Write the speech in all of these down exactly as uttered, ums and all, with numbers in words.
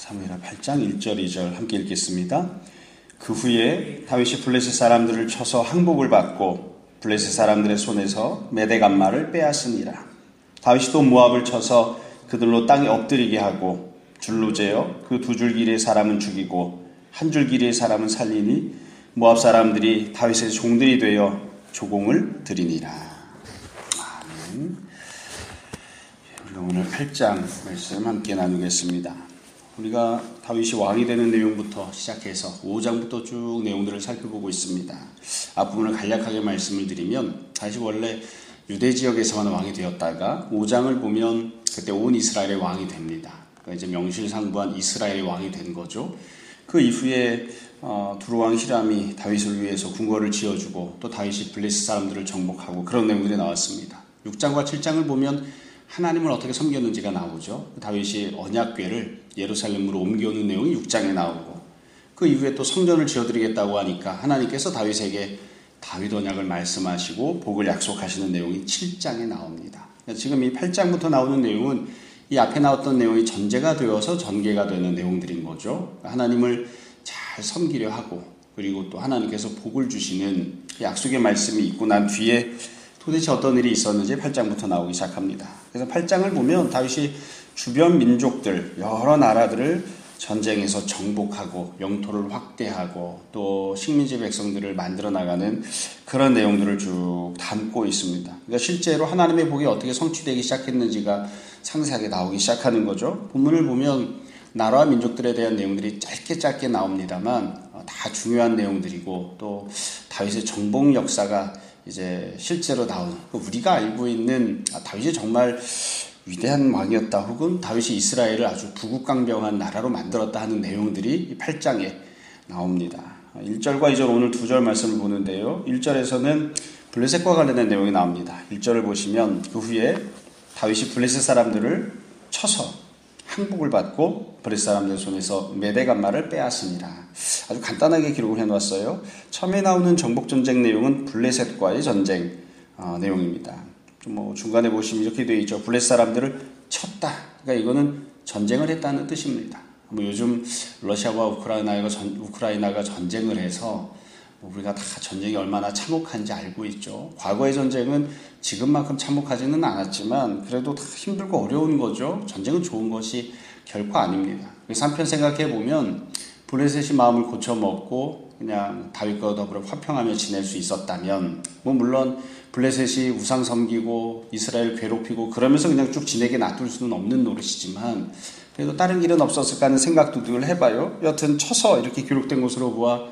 사무엘하 팔 장 일 절 이 절 함께 읽겠습니다. 그 후에 다윗이 블레셋 사람들을 쳐서 항복을 받고 블레셋 사람들의 손에서 메대간마를 빼앗으니라. 다윗이 또 모압을 쳐서 그들로 땅에 엎드리게 하고 줄로 재어 그 두 줄 길이의 사람은 죽이고 한 줄 길이의 사람은 살리니 모압 사람들이 다윗의 종들이 되어 조공을 드리니라. 아멘. 우리가 오늘 팔 장 말씀 함께 나누겠습니다. 우리가 다윗이 왕이 되는 내용부터 시작해서 오 장부터 쭉 내용들을 살펴보고 있습니다. 앞부분을 간략하게 말씀을 드리면 다윗이 원래 유대 지역에서만 왕이 되었다가 오 장을 보면 그때 온 이스라엘의 왕이 됩니다. 그러니까 이제 명실상부한 이스라엘의 왕이 된 거죠. 그 이후에 어, 두루왕 히람이 다윗을 위해서 궁궐을 지어주고 또 다윗이 블레셋 사람들을 정복하고 그런 내용들이 나왔습니다. 육 장과 칠 장을 보면 하나님을 어떻게 섬겼는지가 나오죠. 다윗이 언약궤를 예루살렘으로 옮겨오는 내용이 육 장에 나오고 그 이후에 또 성전을 지어드리겠다고 하니까 하나님께서 다윗에게 다윗 언약을 말씀하시고 복을 약속하시는 내용이 칠 장에 나옵니다. 지금 이 팔 장부터 나오는 내용은 이 앞에 나왔던 내용이 전제가 되어서 전개가 되는 내용들인 거죠. 하나님을 잘 섬기려 하고 그리고 또 하나님께서 복을 주시는 약속의 말씀이 있고 난 뒤에 도대체 어떤 일이 있었는지 팔 장부터 나오기 시작합니다. 그래서 팔 장을 보면 다윗이 주변 민족들, 여러 나라들을 전쟁에서 정복하고 영토를 확대하고 또 식민지 백성들을 만들어 나가는 그런 내용들을 쭉 담고 있습니다. 그러니까 실제로 하나님의 복이 어떻게 성취되기 시작했는지가 상세하게 나오기 시작하는 거죠. 본문을 보면 나라와 민족들에 대한 내용들이 짧게 짧게 나옵니다만 다 중요한 내용들이고 또 다윗의 정복 역사가 이제 실제로 나오는 우리가 알고 있는 아, 다윗이 정말 위대한 왕이었다 혹은 다윗이 이스라엘을 아주 부국강병한 나라로 만들었다 하는 내용들이 이 팔 장에 나옵니다. 일 절과 이 절 오늘 두 절 말씀을 보는데요. 일 절에서는 블레셋과 관련된 내용이 나옵니다. 일 절을 보시면 그 후에 다윗이 블레셋 사람들을 쳐서 항복을 받고 블레셋 사람들 손에서 메대간마를 빼앗으니라. 아주 간단하게 기록을 해놨어요. 처음에 나오는 정복전쟁 내용은 블레셋과의 전쟁 어, 내용입니다. 뭐 중간에 보시면 이렇게 되어 있죠. 블레셋 사람들을 쳤다. 그러니까 이거는 전쟁을 했다는 뜻입니다. 뭐 요즘 러시아와 우크라이나가, 전, 우크라이나가 전쟁을 해서 뭐 우리가 다 전쟁이 얼마나 참혹한지 알고 있죠. 과거의 전쟁은 지금만큼 참혹하지는 않았지만 그래도 다 힘들고 어려운 거죠. 전쟁은 좋은 것이 결코 아닙니다. 그래서 한편 생각해 보면 블레셋이 마음을 고쳐먹고 그냥 다윗과 더불어 화평하며 지낼 수 있었다면 뭐 물론 블레셋이 우상 섬기고 이스라엘 괴롭히고 그러면서 그냥 쭉 지내게 놔둘 수는 없는 노릇이지만 그래도 다른 길은 없었을까 하는 생각도 늘 해봐요. 여튼 쳐서 이렇게 기록된 것으로 보아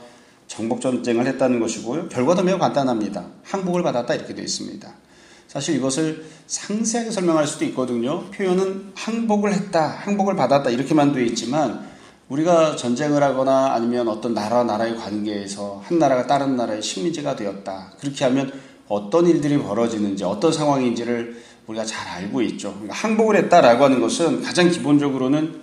정복전쟁을 했다는 것이고요. 결과도 매우 간단합니다. 항복을 받았다 이렇게 되어 있습니다. 사실 이것을 상세하게 설명할 수도 있거든요. 표현은 항복을 했다, 항복을 받았다 이렇게만 되어 있지만 우리가 전쟁을 하거나 아니면 어떤 나라와 나라의 관계에서 한 나라가 다른 나라의 식민지가 되었다. 그렇게 하면 어떤 일들이 벌어지는지 어떤 상황인지를 우리가 잘 알고 있죠. 그러니까 항복을 했다라고 하는 것은 가장 기본적으로는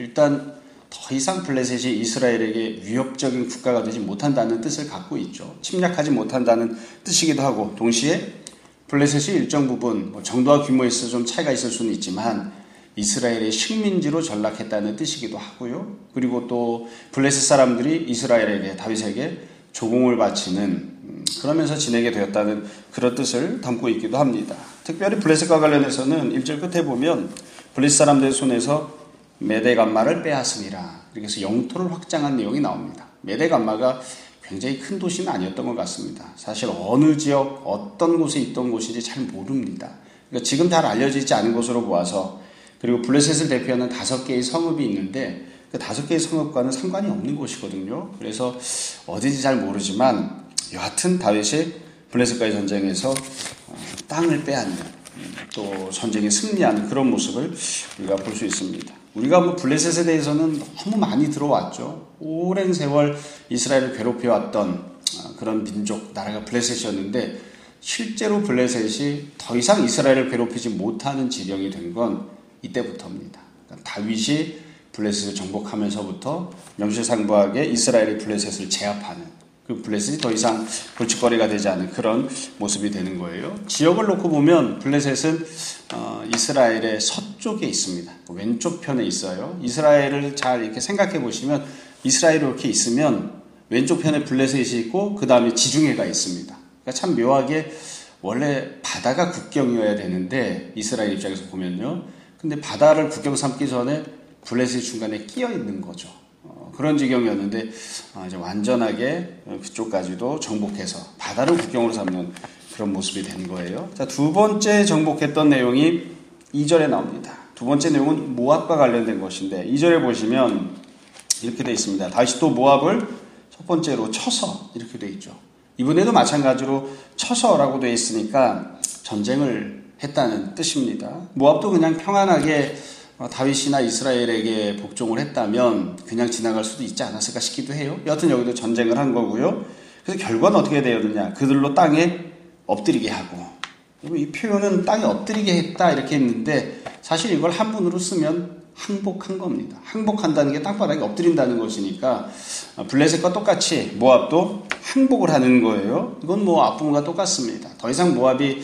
일단 더 이상 블레셋이 이스라엘에게 위협적인 국가가 되지 못한다는 뜻을 갖고 있죠. 침략하지 못한다는 뜻이기도 하고 동시에 블레셋이 일정 부분 뭐 정도와 규모에 있어서 좀 차이가 있을 수는 있지만 이스라엘의 식민지로 전락했다는 뜻이기도 하고요. 그리고 또 블레셋 사람들이 이스라엘에게 다윗에게 조공을 바치는 그러면서 지내게 되었다는 그런 뜻을 담고 있기도 합니다. 특별히 블레셋과 관련해서는 일 절 끝에 보면 블레셋 사람들의 손에서 메대간마를 빼앗으니라. 그래서 영토를 확장한 내용이 나옵니다. 메대간마가 굉장히 큰 도시는 아니었던 것 같습니다. 사실 어느 지역 어떤 곳에 있던 곳인지 잘 모릅니다. 그러니까 지금 잘 알려지지 않은 것으로 보아서 그리고 블레셋을 대표하는 다섯 개의 성읍이 있는데 그 다섯 개의 성읍과는 상관이 없는 곳이거든요. 그래서 어딘지 잘 모르지만 여하튼 다윗이 블레셋과의 전쟁에서 땅을 빼앗는 또 전쟁에 승리하는 그런 모습을 우리가 볼 수 있습니다. 우리가 뭐 블레셋에 대해서는 너무 많이 들어왔죠. 오랜 세월 이스라엘을 괴롭혀왔던 그런 민족, 나라가 블레셋이었는데 실제로 블레셋이 더 이상 이스라엘을 괴롭히지 못하는 지경이 된 건 이때부터입니다. 그러니까 다윗이 블레셋을 정복하면서부터 명실상부하게 이스라엘이 블레셋을 제압하는 그 블레셋이 더 이상 골칫거리가 되지 않은 그런 모습이 되는 거예요. 지역을 놓고 보면 블레셋은 어, 이스라엘의 서쪽에 있습니다. 왼쪽 편에 있어요. 이스라엘을 잘 이렇게 생각해 보시면 이스라엘이 이렇게 있으면 왼쪽 편에 블레셋이 있고 그 다음에 지중해가 있습니다. 그러니까 참 묘하게 원래 바다가 국경이어야 되는데 이스라엘 입장에서 보면요. 근데 바다를 국경 삼기 전에 블레셋이 중간에 끼어 있는 거죠. 어, 그런 지경이었는데 어, 이제 완전하게 그쪽까지도 정복해서 바다를 국경으로 삼는 그런 모습이 된 거예요. 자, 두 번째 정복했던 내용이 이 절에 나옵니다. 두 번째 내용은 모압과 관련된 것인데 이 절에 보시면 이렇게 되어 있습니다. 다시 또 모압을 첫 번째로 쳐서 이렇게 되어 있죠. 이번에도 마찬가지로 쳐서라고 되어 있으니까 전쟁을 했다는 뜻입니다. 모압도 그냥 평안하게 다윗이나 이스라엘에게 복종을 했다면 그냥 지나갈 수도 있지 않았을까 싶기도 해요. 여하튼 여기도 전쟁을 한 거고요. 그래서 결과는 어떻게 되었느냐. 그들로 땅에 엎드리게 하고. 이 표현은 땅에 엎드리게 했다 이렇게 했는데 사실 이걸 한문으로 쓰면 항복한 겁니다. 항복한다는 게 땅바닥에 엎드린다는 것이니까 블레셋과 똑같이 모압도 항복을 하는 거예요. 이건 뭐 앞부분과 똑같습니다. 더 이상 모압이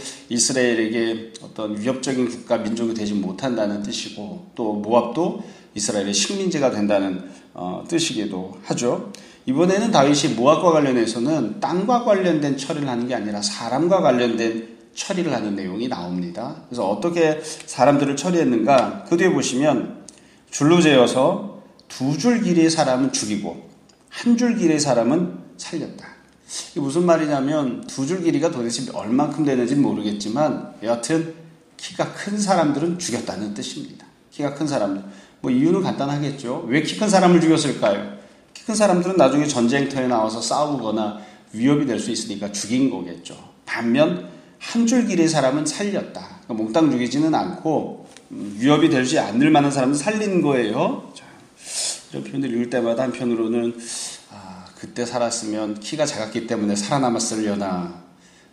이스라엘에게 어떤 위협적인 국가 민족이 되지 못한다는 뜻이고 또 모압도 이스라엘의 식민지가 된다는 어, 뜻이기도 하죠. 이번에는 다윗이 모압과 관련해서는 땅과 관련된 처리를 하는 게 아니라 사람과 관련된 처리를 하는 내용이 나옵니다. 그래서 어떻게 사람들을 처리했는가? 그 뒤에 보시면 줄로 재어서 두 줄 길이의 사람은 죽이고 한 줄 길이의 사람은 살렸다. 이게 무슨 말이냐면 두 줄 길이가 도대체 얼만큼 되는지는 모르겠지만 여하튼 키가 큰 사람들은 죽였다는 뜻입니다. 키가 큰 사람들. 뭐 이유는 간단하겠죠. 왜 키 큰 사람을 죽였을까요? 키 큰 사람들은 나중에 전쟁터에 나와서 싸우거나 위협이 될 수 있으니까 죽인 거겠죠. 반면 한 줄 길이의 사람은 살렸다. 그러니까 몽땅 죽이지는 않고 위협이 되지 않을 만한 사람은 살린 거예요. 자, 이런 표현을 읽을 때마다 한편으로는 아, 그때 살았으면 키가 작았기 때문에 살아남았으려나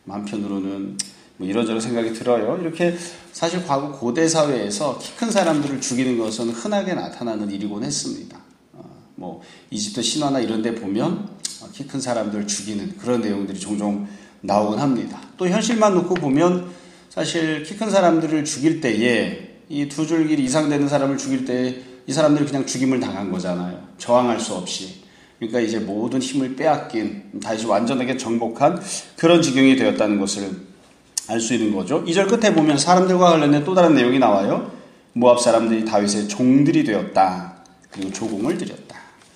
한편으로는 뭐 이런저런 생각이 들어요. 이렇게 사실 과거 고대 사회에서 키 큰 사람들을 죽이는 것은 흔하게 나타나는 일이곤 했습니다. 어, 뭐 이집트 신화나 이런 데 보면 키 큰 사람들을 죽이는 그런 내용들이 종종 나오곤 합니다. 또 현실만 놓고 보면 사실 키 큰 사람들을 죽일 때에 이 두 줄 길이 이상 되는 사람을 죽일 때 이 사람들이 그냥 죽임을 당한 거잖아요. 저항할 수 없이. 그러니까 이제 모든 힘을 빼앗긴 다시 완전하게 정복한 그런 지경이 되었다는 것을 알 수 있는 거죠. 이 절 끝에 보면 사람들과 관련된 또 다른 내용이 나와요. 모압 사람들이 다윗의 종들이 되었다. 그리고 조공을 드렸다.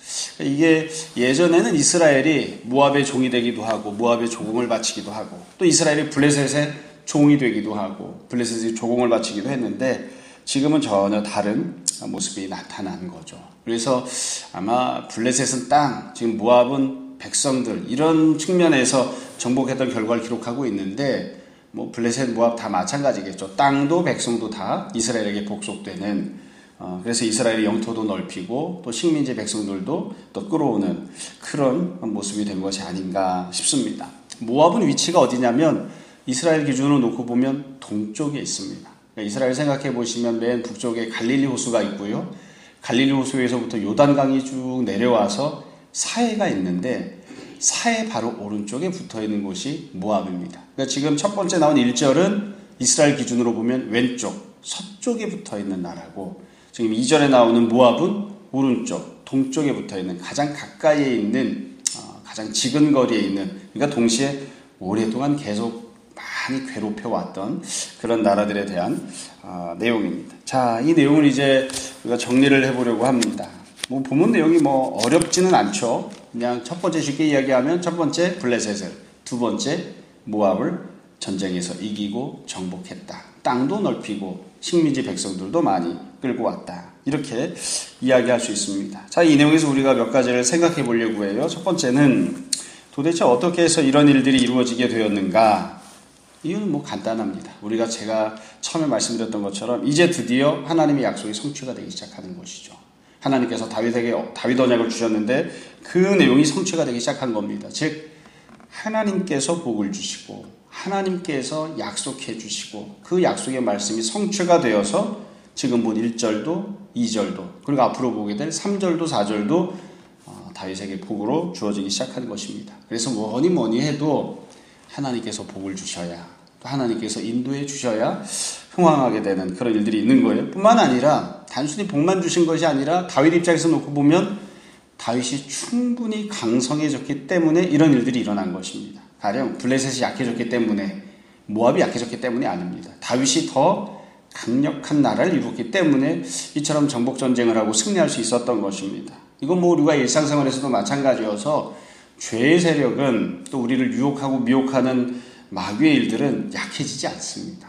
이게 예전에는 이스라엘이 모압의 종이 되기도 하고 모압의 조공을 바치기도 하고 또 이스라엘이 블레셋의 종이 되기도 하고 블레셋이 조공을 바치기도 했는데 지금은 전혀 다른 모습이 나타난 거죠. 그래서 아마 블레셋은 땅, 지금 모압은 백성들 이런 측면에서 정복했던 결과를 기록하고 있는데 뭐 블레셋, 모압 다 마찬가지겠죠. 땅도 백성도 다 이스라엘에게 복속되는 어, 그래서 이스라엘의 영토도 넓히고 또 식민지 백성들도 또 끌어오는 그런 모습이 된 것이 아닌가 싶습니다. 모압은 위치가 어디냐면 이스라엘 기준으로 놓고 보면 동쪽에 있습니다. 그러니까 이스라엘 생각해 보시면 맨 북쪽에 갈릴리 호수가 있고요. 갈릴리 호수에서부터 요단강이 쭉 내려와서 사해가 있는데 사해 바로 오른쪽에 붙어 있는 곳이 모압입니다. 그러니까 지금 첫 번째 나온 일 절은 이스라엘 기준으로 보면 왼쪽, 서쪽에 붙어 있는 나라고 지금 이 절에 나오는 모압은 오른쪽, 동쪽에 붙어 있는 가장 가까이에 있는 어, 가장 지근 거리에 있는 그러니까 동시에 오랫동안 계속 많이 괴롭혀왔던 그런 나라들에 대한 어, 내용입니다. 자, 이 내용을 이제 우리가 정리를 해보려고 합니다. 뭐 본문 내용이 뭐 어렵지는 않죠. 그냥 첫 번째 쉽게 이야기하면 첫 번째 블레셋을, 두 번째 모압을 전쟁에서 이기고 정복했다. 땅도 넓히고 식민지 백성들도 많이 끌고 왔다. 이렇게 이야기할 수 있습니다. 자, 이 내용에서 우리가 몇 가지를 생각해 보려고 해요. 첫 번째는 도대체 어떻게 해서 이런 일들이 이루어지게 되었는가? 이유는 뭐 간단합니다. 우리가 제가 처음에 말씀드렸던 것처럼 이제 드디어 하나님의 약속이 성취가 되기 시작하는 것이죠. 하나님께서 다윗에게 다윗 언약을 주셨는데 그 내용이 성취가 되기 시작한 겁니다. 즉 하나님께서 복을 주시고 하나님께서 약속해 주시고 그 약속의 말씀이 성취가 되어서 지금 본 일 절도 이 절도 그리고 앞으로 보게 될 삼 절도 사 절도 다윗에게 복으로 주어지기 시작한 것입니다. 그래서 뭐니 뭐니 해도 하나님께서 복을 주셔야, 또 하나님께서 인도해 주셔야 흥왕하게 되는 그런 일들이 있는 거예요. 뿐만 아니라 단순히 복만 주신 것이 아니라 다윗 입장에서 놓고 보면 다윗이 충분히 강성해졌기 때문에 이런 일들이 일어난 것입니다. 가령 블레셋이 약해졌기 때문에, 모압이 약해졌기 때문이 아닙니다. 다윗이 더 강력한 나라를 이루었기 때문에 이처럼 정복전쟁을 하고 승리할 수 있었던 것입니다. 이건 뭐 우리가 일상생활에서도 마찬가지여서 죄의 세력은, 또 우리를 유혹하고 미혹하는 마귀의 일들은 약해지지 않습니다.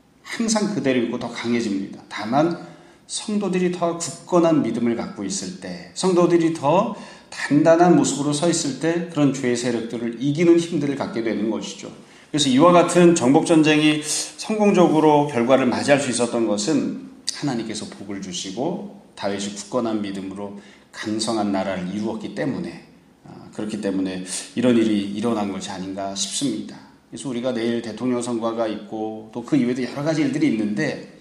항상 그대로 있고 더 강해집니다. 다만 성도들이 더 굳건한 믿음을 갖고 있을 때, 성도들이 더 단단한 모습으로 서 있을 때 그런 죄의 세력들을 이기는 힘들을 갖게 되는 것이죠. 그래서 이와 같은 정복전쟁이 성공적으로 결과를 맞이할 수 있었던 것은 하나님께서 복을 주시고 다윗이 굳건한 믿음으로 강성한 나라를 이루었기 때문에, 그렇기 때문에 이런 일이 일어난 것이 아닌가 싶습니다. 그래서 우리가 내일 대통령 선거가 있고 또 그 이외에도 여러 가지 일들이 있는데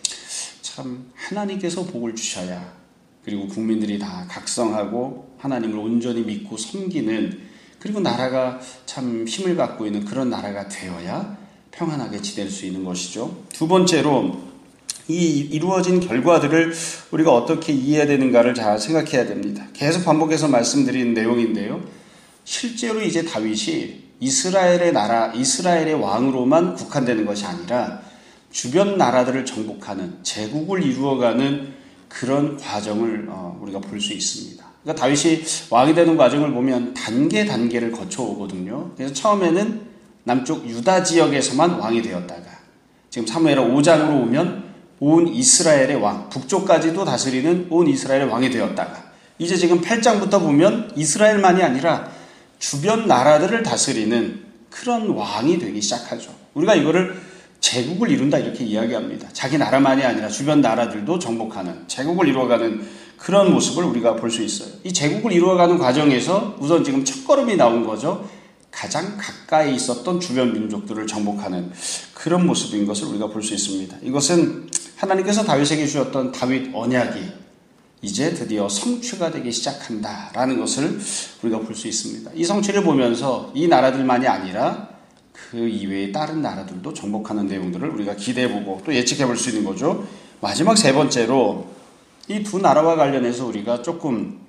참 하나님께서 복을 주셔야, 그리고 국민들이 다 각성하고 하나님을 온전히 믿고 섬기는, 그리고 나라가 참 힘을 갖고 있는 그런 나라가 되어야 평안하게 지낼 수 있는 것이죠. 두 번째로 이 이루어진 결과들을 우리가 어떻게 이해해야 되는가를 잘 생각해야 됩니다. 계속 반복해서 말씀드린 내용인데요. 실제로 이제 다윗이 이스라엘의 나라, 이스라엘의 왕으로만 국한되는 것이 아니라 주변 나라들을 정복하는, 제국을 이루어가는 그런 과정을 우리가 볼 수 있습니다. 그러니까 다윗이 왕이 되는 과정을 보면 단계 단계를 거쳐오거든요. 그래서 처음에는 남쪽 유다 지역에서만 왕이 되었다가, 지금 사무엘하 오 장으로 오면 온 이스라엘의 왕, 북쪽까지도 다스리는 온 이스라엘의 왕이 되었다가, 이제 지금 팔 장부터 보면 이스라엘만이 아니라 주변 나라들을 다스리는 그런 왕이 되기 시작하죠. 우리가 이거를 제국을 이룬다 이렇게 이야기합니다. 자기 나라만이 아니라 주변 나라들도 정복하는, 제국을 이루어가는 그런 모습을 우리가 볼 수 있어요. 이 제국을 이루어가는 과정에서 우선 지금 첫걸음이 나온 거죠. 가장 가까이 있었던 주변 민족들을 정복하는 그런 모습인 것을 우리가 볼 수 있습니다. 이것은 하나님께서 다윗에게 주셨던 다윗 언약이 이제 드디어 성취가 되기 시작한다라는 것을 우리가 볼 수 있습니다. 이 성취를 보면서 이 나라들만이 아니라 그 이외의 다른 나라들도 정복하는 내용들을 우리가 기대해보고 또 예측해볼 수 있는 거죠. 마지막 세 번째로 이 두 나라와 관련해서 우리가 조금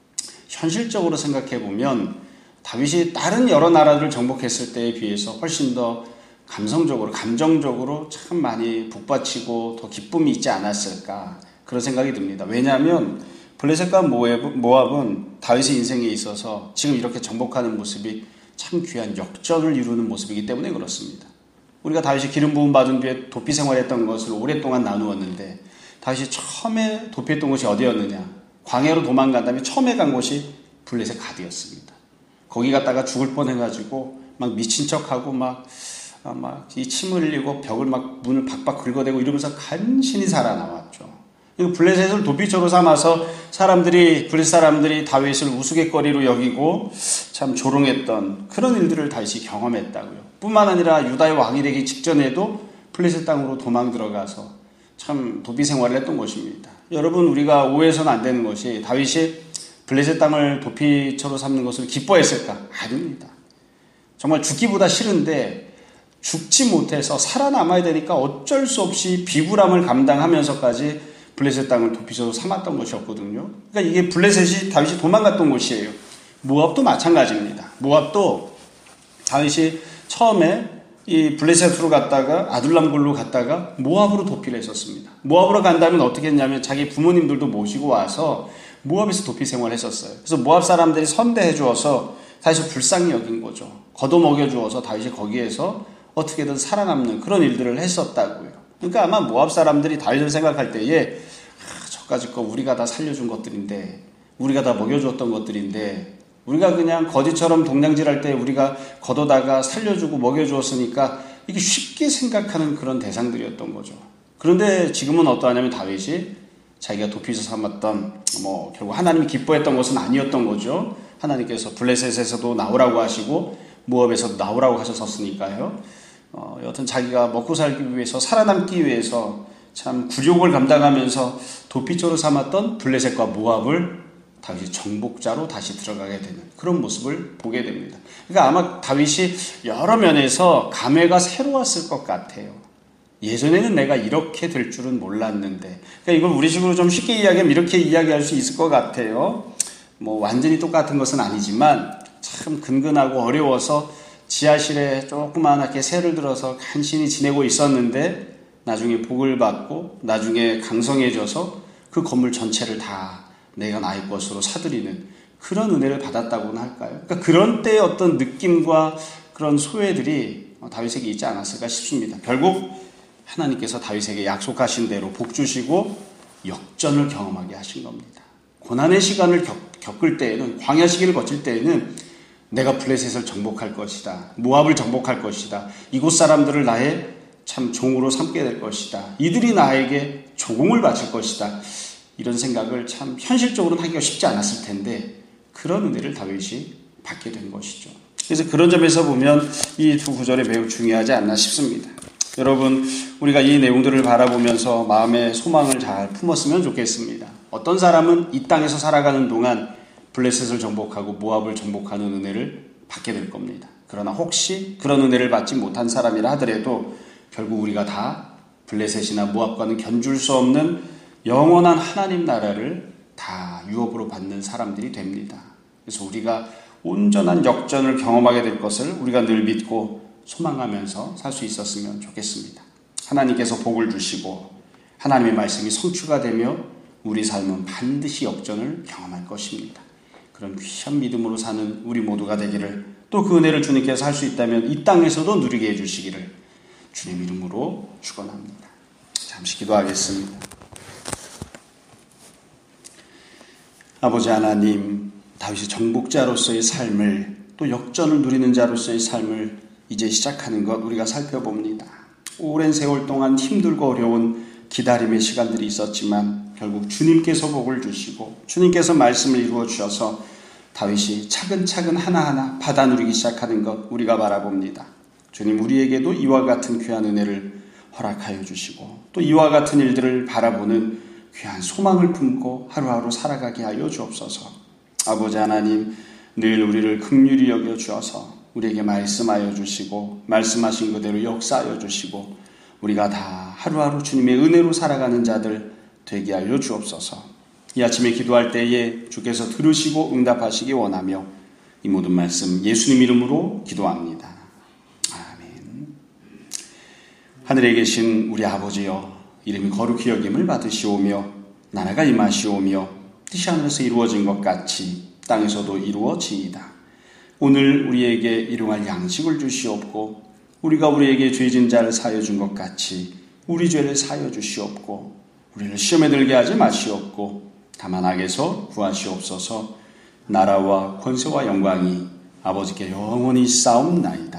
현실적으로 생각해보면 다윗이 다른 여러 나라들을 정복했을 때에 비해서 훨씬 더 감성적으로, 감정적으로 참 많이 북받치고 더 기쁨이 있지 않았을까, 그런 생각이 듭니다. 왜냐하면 블레셋과 모압은 다윗의 인생에 있어서 지금 이렇게 정복하는 모습이 참 귀한 역전을 이루는 모습이기 때문에 그렇습니다. 우리가 다윗이 기름 부음 받은 뒤에 도피 생활했던 것을 오랫동안 나누었는데, 다윗이 처음에 도피했던 곳이 어디였느냐? 광야로 도망간 다음에 처음에 간 곳이 블레셋 가드였습니다. 거기 갔다가 죽을 뻔해가지고 막 미친 척하고 막 막 이 침을 흘리고 벽을 막 문을 박박 긁어대고 이러면서 간신히 살아나왔죠. 블레셋을 도피처로 삼아서 사람들이, 블레셋 사람들이 다윗을 우스갯거리로 여기고 참 조롱했던 그런 일들을 다윗이 경험했다고요. 뿐만 아니라 유다의 왕이 되기 직전에도 블레셋 땅으로 도망 들어가서 참 도피 생활을 했던 것입니다. 여러분, 우리가 오해해서는 안 되는 것이 다윗이 블레셋 땅을 도피처로 삼는 것을 기뻐했을까? 아닙니다. 정말 죽기보다 싫은데 죽지 못해서 살아남아야 되니까 어쩔 수 없이 비굴함을 감당하면서까지 블레셋 땅을 도피처로 삼았던 것이었거든요. 그러니까 이게 블레셋이 다윗이 도망갔던 곳이에요. 모압도 마찬가지입니다. 모압도 다윗이 처음에 이 블레셋으로 갔다가 아둘람굴로 갔다가 모압으로 도피를 했었습니다. 모압으로 간다면 어떻게 했냐면 자기 부모님들도 모시고 와서 모압에서 도피 생활을 했었어요. 그래서 모압 사람들이 선대해 주어서 다윗을 불쌍히 여긴 거죠. 걷어먹여 주어서 다윗이 거기에서 어떻게든 살아남는 그런 일들을 했었다고요. 그러니까 아마 모압 사람들이 다윗을 생각할 때에 아, 저까지 거 우리가 다 살려준 것들인데, 우리가 다 먹여주었던 것들인데, 우리가 그냥 거지처럼 동냥질할 때 우리가 걷어다가 살려주고 먹여주었으니까 이게 쉽게 생각하는 그런 대상들이었던 거죠. 그런데 지금은 어떠하냐면 다윗이 자기가 도피서 삼았던, 뭐 결국 하나님이 기뻐했던 것은 아니었던 거죠. 하나님께서 블레셋에서도 나오라고 하시고 모압에서도 나오라고 하셨었으니까요. 어, 여튼 자기가 먹고 살기 위해서, 살아남기 위해서 참 굴욕을 감당하면서 도피처로 삼았던 블레셋과 모압을 다윗이 정복자로 다시 들어가게 되는 그런 모습을 보게 됩니다. 그러니까 아마 다윗이 여러 면에서 감회가 새로웠을 것 같아요. 예전에는 내가 이렇게 될 줄은 몰랐는데, 그러니까 이걸 우리식으로 좀 쉽게 이야기하면 이렇게 이야기할 수 있을 것 같아요. 뭐 완전히 똑같은 것은 아니지만 참 근근하고 어려워서 지하실에 조그맣게 새를 들어서 간신히 지내고 있었는데 나중에 복을 받고 나중에 강성해져서 그 건물 전체를 다 내가 나의 것으로 사들이는 그런 은혜를 받았다고는 할까요? 그러니까 그런 때의 어떤 느낌과 그런 소회들이 다윗에게 있지 않았을까 싶습니다. 결국 하나님께서 다윗에게 약속하신 대로 복 주시고 역전을 경험하게 하신 겁니다. 고난의 시간을 겪, 겪을 때에는, 광야 시기를 거칠 때에는 내가 블레셋을 정복할 것이다, 모압을 정복할 것이다, 이곳 사람들을 나의 참 종으로 삼게 될 것이다, 이들이 나에게 조공을 바칠 것이다, 이런 생각을 참 현실적으로는 하기가 쉽지 않았을 텐데 그런 은혜를 다윗이 받게 된 것이죠. 그래서 그런 점에서 보면 이 두 구절이 매우 중요하지 않나 싶습니다. 여러분, 우리가 이 내용들을 바라보면서 마음의 소망을 잘 품었으면 좋겠습니다. 어떤 사람은 이 땅에서 살아가는 동안 블레셋을 정복하고 모압을 정복하는 은혜를 받게 될 겁니다. 그러나 혹시 그런 은혜를 받지 못한 사람이라 하더라도 결국 우리가 다 블레셋이나 모압과는 견줄 수 없는 영원한 하나님 나라를 다 유업으로 받는 사람들이 됩니다. 그래서 우리가 온전한 역전을 경험하게 될 것을 우리가 늘 믿고 소망하면서 살 수 있었으면 좋겠습니다. 하나님께서 복을 주시고 하나님의 말씀이 성취가 되며 우리 삶은 반드시 역전을 경험할 것입니다. 그런 귀한 믿음으로 사는 우리 모두가 되기를, 또 그 은혜를 주님께서 할 수 있다면 이 땅에서도 누리게 해주시기를 주님 이름으로 축원합니다. 잠시 기도하겠습니다. 아버지 하나님, 다윗이 정복자로서의 삶을, 또 역전을 누리는 자로서의 삶을 이제 시작하는 것 우리가 살펴봅니다. 오랜 세월 동안 힘들고 어려운 기다림의 시간들이 있었지만 결국 주님께서 복을 주시고 주님께서 말씀을 이루어 주셔서 다윗이 차근차근 하나하나 받아 누리기 시작하는 것 우리가 바라봅니다. 주님, 우리에게도 이와 같은 귀한 은혜를 허락하여 주시고 또 이와 같은 일들을 바라보는 귀한 소망을 품고 하루하루 살아가게 하여 주옵소서. 아버지 하나님, 늘 우리를 긍휼히 여겨 주어서 우리에게 말씀하여 주시고 말씀하신 그대로 역사하여 주시고 우리가 다 하루하루 주님의 은혜로 살아가는 자들 되게 하여 주옵소서. 이 아침에 기도할 때에 주께서 들으시고 응답하시기 원하며 이 모든 말씀 예수님 이름으로 기도합니다. 아멘. 하늘에 계신 우리 아버지여, 이름이 거룩히 여김을 받으시오며 나라가 임하시오며 뜻이 하늘에서 이루어진 것 같이 땅에서도 이루어지이다. 오늘 우리에게 일용할 양식을 주시옵고 우리가 우리에게 죄진 자를 사하여 준 것 같이 우리 죄를 사하여 주시옵고 우리를 시험에 들게 하지 마시옵고 다만 악에서 구하시옵소서. 나라와 권세와 영광이 아버지께 영원히 싸움나이다.